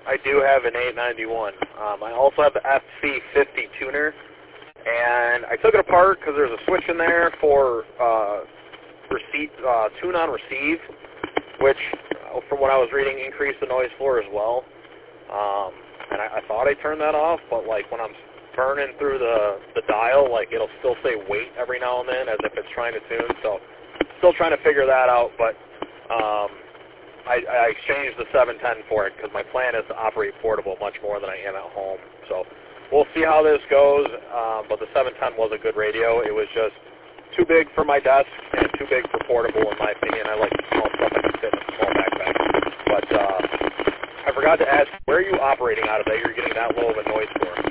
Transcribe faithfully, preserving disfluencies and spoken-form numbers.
I do have an eight ninety-one. Um, I also have the F C fifty tuner, and I took it apart because there's a switch in there for uh, receive, uh, tune on receive, which, uh, from what I was reading, increased the noise floor as well. Um, and I, I thought I turned that off, but like when I'm burning through the the dial, like it'll still say wait every now and then as if it's trying to tune. So still trying to figure that out, but. Um, I, I exchanged the seven ten for it because my plan is to operate portable much more than I am at home. So we'll see how this goes, um, but the seven ten was a good radio. It was just too big for my desk and too big for portable in my opinion. I like small stuff I can fit in a small backpack. But uh, I forgot to ask, where are you operating out of that you're getting that low of a noise for?